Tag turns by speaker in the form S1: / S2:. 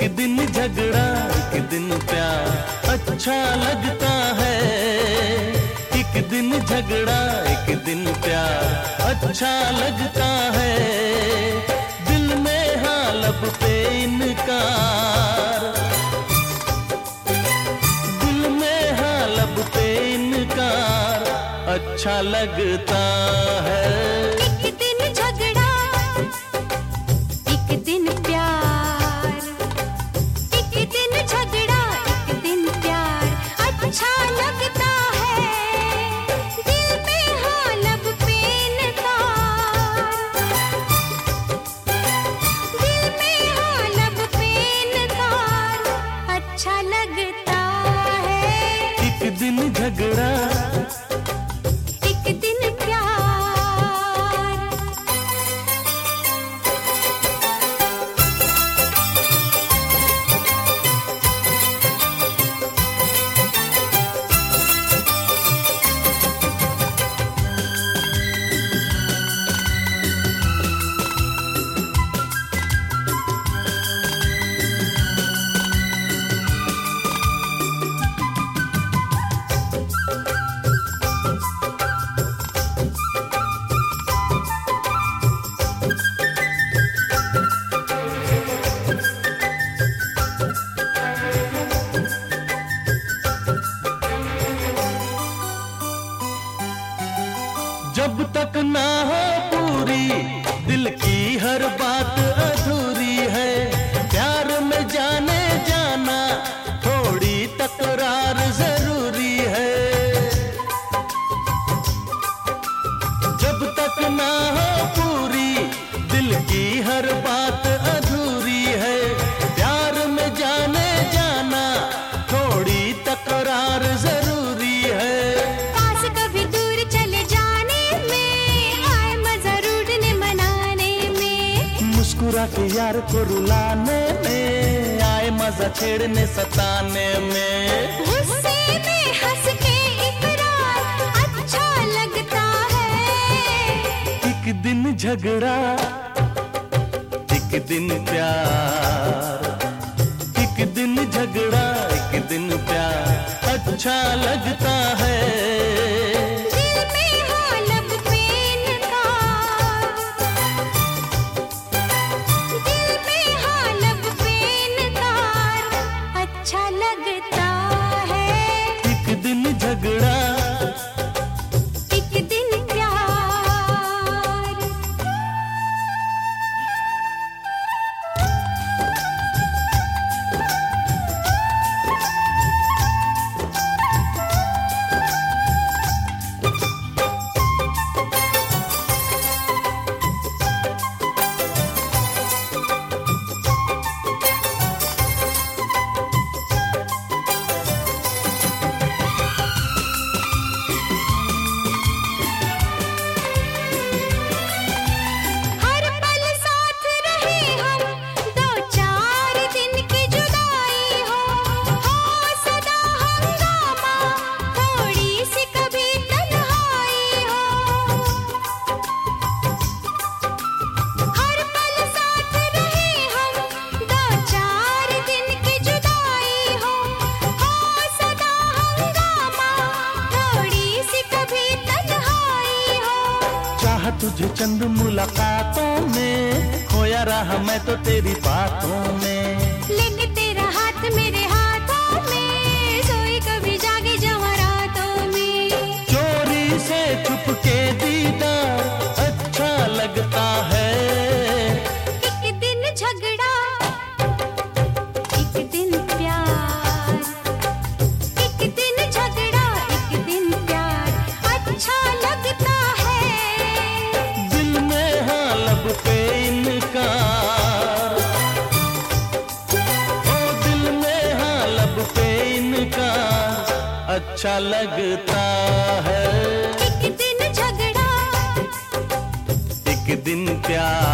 S1: दिन झगड़ा एक दिन प्यार अच्छा लगता है। एक दिन झगड़ा एक दिन प्यार अच्छा लगता है। दिल में हाँ लब पे इनकार, दिल में हाँ लब पे इनकार अच्छा लगता है।
S2: एक दिन झगड़ा एक दिन प्यार, एक दिन झगड़ा एक दिन प्यार अच्छा लगता है। दिल में हाँ लब पे इनकार, दिल में हाँ लब पे इनकार अच्छा लगता है।
S1: एक दिन झगड़ा
S2: एक दिन प्यार।
S1: जब तक ना हो पूरी दिल की हर बात अधूरी है। प्यार में जाने जाना थोड़ी तकरार जरूरी है। जब तक ना हो पूरी दिल की हर बात अधूरी है। प्यार में जाने जाना थोड़ी तकरार जरूरी है।
S2: पास कभी दूर चले जाने में आए मजा रूठने मनाने में।
S1: मुस्कुरा के यार को रुलाने में आए मजा छेड़ने सताने में।
S2: गुस्से में हंस के इकरार अच्छा लगता है।
S1: एक दिन झगड़ा एक दिन प्यार, एक दिन झगड़ा एक दिन प्यार अच्छा लगता है।
S2: दिल में हाँ लब पे इनकार, दिल में हाँ लब पे इनकार अच्छा लगता है।
S1: एक दिन झगड़ा
S2: एक दिन प्यार। हर पल साथ रहे हम, दो चार दिन की जुदाई हो सदा हंगामा, थोड़ी सी कभी तन्हाई हो। हर पल साथ रहे हम, दो चार दिन की जुदाई हो सदा हंगामा, थोड़ी सी कभी तन्हाई हो।
S1: चाह तुझे चंद मुलाकातों में, खोया रहा मैं तो तेरी बातों में।
S2: लेके तेरा हाथ मेरे हाथों में, सोई कभी जागे जवां रातों में।
S1: चोरी से छुप के दीदार अच्छा लगता है।
S2: एक दिन झगड़ा एक दिन प्यार, एक दिन झगड़ा एक दिन प्यार अच्छा लगता है।
S1: दिल में हाँ लब पे इनकार, ओ दिल में हाँ लब पे इनकार अच्छा लगता है।
S2: एक दिन झगड़ा
S1: एक दिन प्यार।